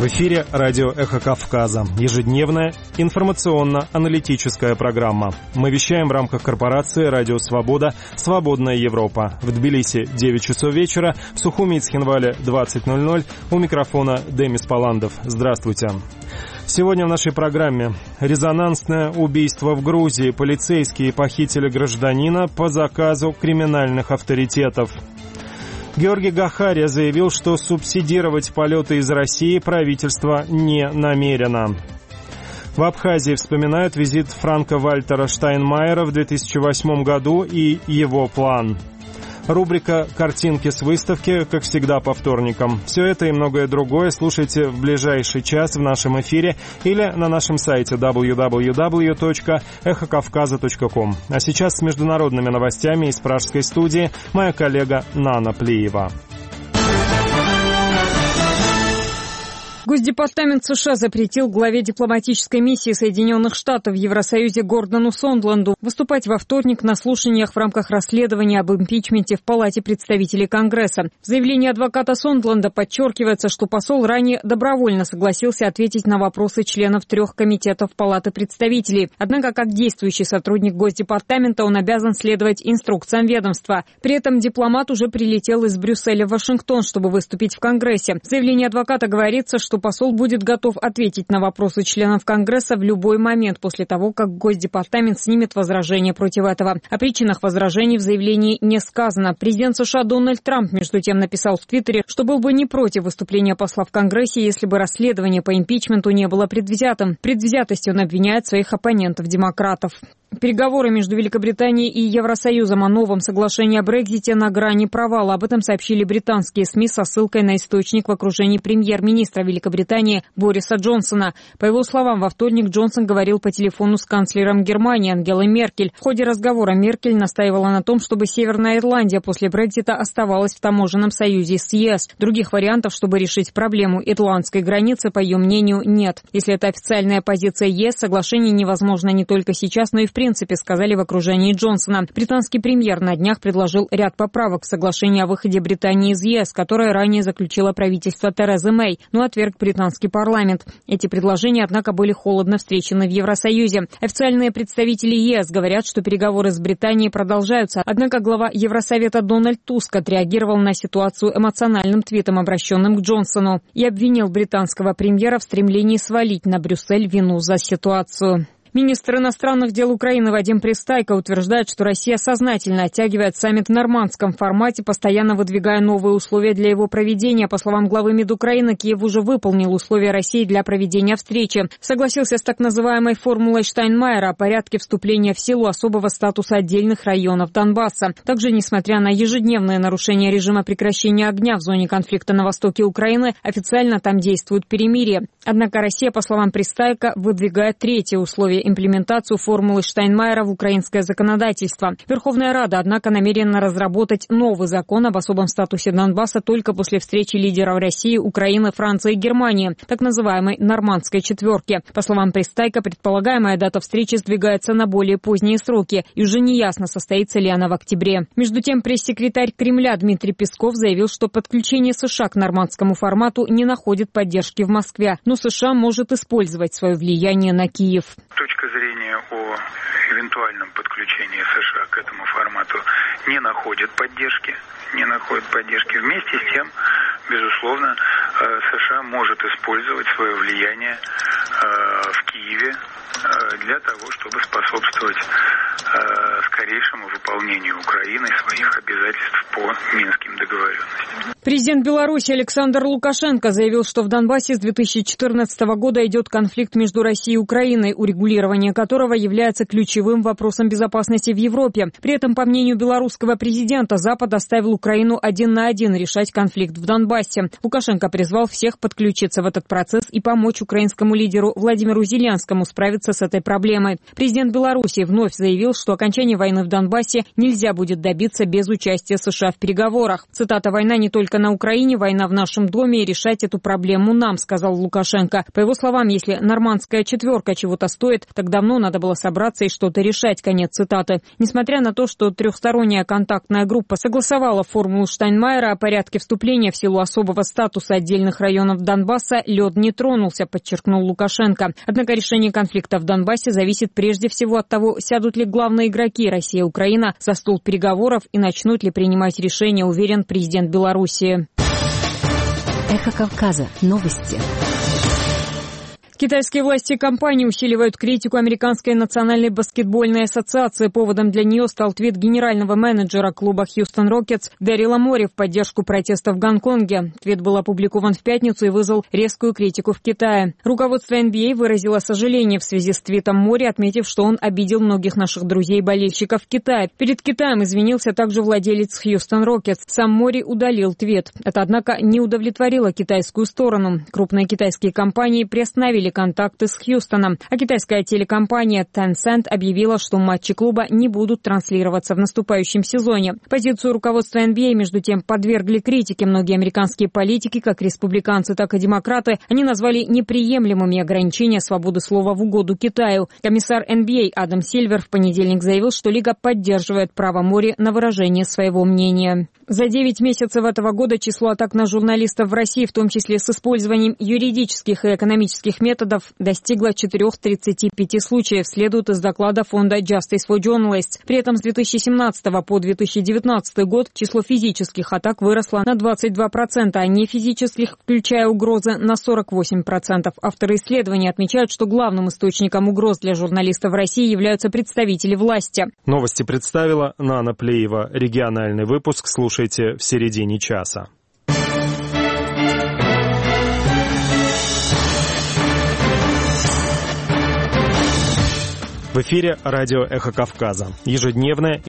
В эфире радио «Эхо Кавказа». Ежедневная информационно-аналитическая программа. Мы вещаем в рамках корпорации «Радио Свобода. Свободная Европа». В Тбилиси 9 часов вечера, в Сухуми и Цхинвале 20:00. У микрофона Демис Паландов. Здравствуйте. Сегодня в нашей программе резонансное убийство в Грузии. Полицейские похитили гражданина по заказу криминальных авторитетов. Георгий Гахария заявил, что субсидировать полеты из России правительство не намерено. В Абхазии вспоминают визит Франка-Вальтера Штайнмайера в 2008 году и его план. Рубрика «Картинки с выставки», как всегда, по вторникам. Все это и многое другое слушайте в ближайший час в нашем эфире или на нашем сайте www.эхокавказа.ком. А сейчас с международными новостями из пражской студии моя коллега Нана Плиева. Госдепартамент США запретил главе дипломатической миссии Соединенных Штатов в Евросоюзе Гордону Сондланду выступать во вторник на слушаниях в рамках расследования об импичменте в Палате представителей Конгресса. В заявлении адвоката Сондланда подчеркивается, что посол ранее добровольно согласился ответить на вопросы членов 3 комитетов Палаты представителей. Однако, как действующий сотрудник Госдепартамента, он обязан следовать инструкциям ведомства. При этом дипломат уже прилетел из Брюсселя в Вашингтон, чтобы выступить в Конгрессе. В заявлении адвоката говорится, что посол будет готов ответить на вопросы членов Конгресса в любой момент после того, как Госдепартамент снимет возражения против этого. О причинах возражений в заявлении не сказано. Президент США Дональд Трамп, между тем, написал в Твиттере, что был бы не против выступления посла в Конгрессе, если бы расследование по импичменту не было предвзятым. Предвзятостью он обвиняет своих оппонентов-демократов. Переговоры между Великобританией и Евросоюзом о новом соглашении о Брексите на грани провала. Об этом сообщили британские СМИ со ссылкой на источник в окружении премьер-министра Великобритании Бориса Джонсона. По его словам, во вторник Джонсон говорил по телефону с канцлером Германии Ангелой Меркель. В ходе разговора Меркель настаивала на том, чтобы Северная Ирландия после Брексита оставалась в таможенном союзе с ЕС. Других вариантов, чтобы решить проблему ирландской границы, по ее мнению, нет. Если это официальная позиция ЕС, соглашение невозможно не только сейчас, но и в принципе, сказали в окружении Джонсона. Британский премьер на днях предложил ряд поправок в соглашение о выходе Британии из ЕС, которое ранее заключило правительство Терезы Мэй, но отверг британский парламент. Эти предложения, однако, были холодно встречены в Евросоюзе. Официальные представители ЕС говорят, что переговоры с Британией продолжаются, однако глава Евросовета Дональд Туск отреагировал на ситуацию эмоциональным твитом, обращенным к Джонсону, и обвинил британского премьера в стремлении свалить на Брюссель вину за ситуацию. Министр иностранных дел Украины Вадим Пристайко утверждает, что Россия сознательно оттягивает саммит в нормандском формате, постоянно выдвигая новые условия для его проведения. По словам главы МИД Украины, Киев уже выполнил условия России для проведения встречи. Согласился с так называемой формулой Штайнмайера о порядке вступления в силу особого статуса отдельных районов Донбасса. Также, несмотря на ежедневные нарушения режима прекращения огня в зоне конфликта на востоке Украины, официально там действует перемирие. Однако Россия, по словам Пристайко, выдвигает третье условие – имплементацию формулы Штайнмайера в украинское законодательство. Верховная Рада, однако, намерена разработать новый закон об особом статусе Донбасса только после встречи лидеров России, Украины, Франции и Германии, так называемой «Нормандской четверки». По словам Пристайко, предполагаемая дата встречи сдвигается на более поздние сроки, и уже неясно, состоится ли она в октябре. Между тем, пресс-секретарь Кремля Дмитрий Песков заявил, что подключение США к нормандскому формату не находит поддержки в Москве, но США может использовать свое влияние на Киев. Точка зрения о эвентуальном подключении США к этому формату не находит поддержки. Вместе с тем, безусловно, США может использовать свое влияние в Киеве для того, чтобы способствовать скорейшему выполнению Украины своих обязательств по Минским договоренностям. Президент Беларуси Александр Лукашенко заявил, что в Донбассе с 2014 года идет конфликт между Россией и Украиной, урегулирование которого является ключевым вопросом безопасности в Европе. При этом, по мнению белорусского президента, Запад оставил Украину один на один решать конфликт в Донбассе. Лукашенко призвал всех подключиться в этот процесс и помочь украинскому лидеру Владимиру Зеленскому справиться с этой проблемой. Президент Беларуси вновь заявил, что окончание войны в Донбассе нельзя будет добиться без участия США в переговорах. Цитата: «Война не только на Украине, война в нашем доме, и решать эту проблему нам», сказал Лукашенко. По его словам, если нормандская четверка чего-то стоит, так давно надо было собраться и что-то решать. Конец цитаты. Несмотря на то, что трехсторонняя контактная группа согласовала формулу Штайнмайера о порядке вступления в силу особого статуса отдельных районов Донбасса, лед не тронулся, подчеркнул Лукашенко. Однако решение конфликта в Донбассе зависит прежде всего от того, сядут ли главные игроки Россия и Украина за стол переговоров и начнут ли принимать решения, уверен президент Белоруссии. Эхо Кавказа. Новости. Китайские власти и компании усиливают критику Американской национальной баскетбольной ассоциации. Поводом для нее стал твит генерального менеджера клуба Хьюстон Рокетс Дэрила Мори в поддержку протеста в Гонконге. Твит был опубликован в пятницу и вызвал резкую критику в Китае. Руководство NBA выразило сожаление в связи с твитом Мори, отметив, что он обидел многих наших друзей и болельщиков в Китае. Перед Китаем извинился также владелец Хьюстон Рокетс. Сам Мори удалил твит. Это, однако, не удовлетворило китайскую сторону. Крупные китайские компании приостановили контакты с Хьюстоном, а китайская телекомпания Tencent объявила, что матчи клуба не будут транслироваться в наступающем сезоне. Позицию руководства NBA, между тем, подвергли критике многие американские политики, как республиканцы, так и демократы. Они назвали неприемлемыми ограничения свободы слова в угоду Китаю. Комиссар NBA Адам Сильвер в понедельник заявил, что лига поддерживает право Мори на выражение своего мнения. За 9 месяцев этого года число атак на журналистов в России, в том числе с использованием юридических и экономических методов, достигло 435 случаев, следует из доклада фонда Justice for Journalists. При этом с 2017 по 2019 год число физических атак выросло на 22%, а нефизических, включая угрозы, на 48%. Авторы исследования отмечают, что главным источником угроз для журналистов в России являются представители власти. Новости представила Нана Плеева. Региональный выпуск слушайте в середине часа. В эфире радио «Эхо Кавказа». Ежедневная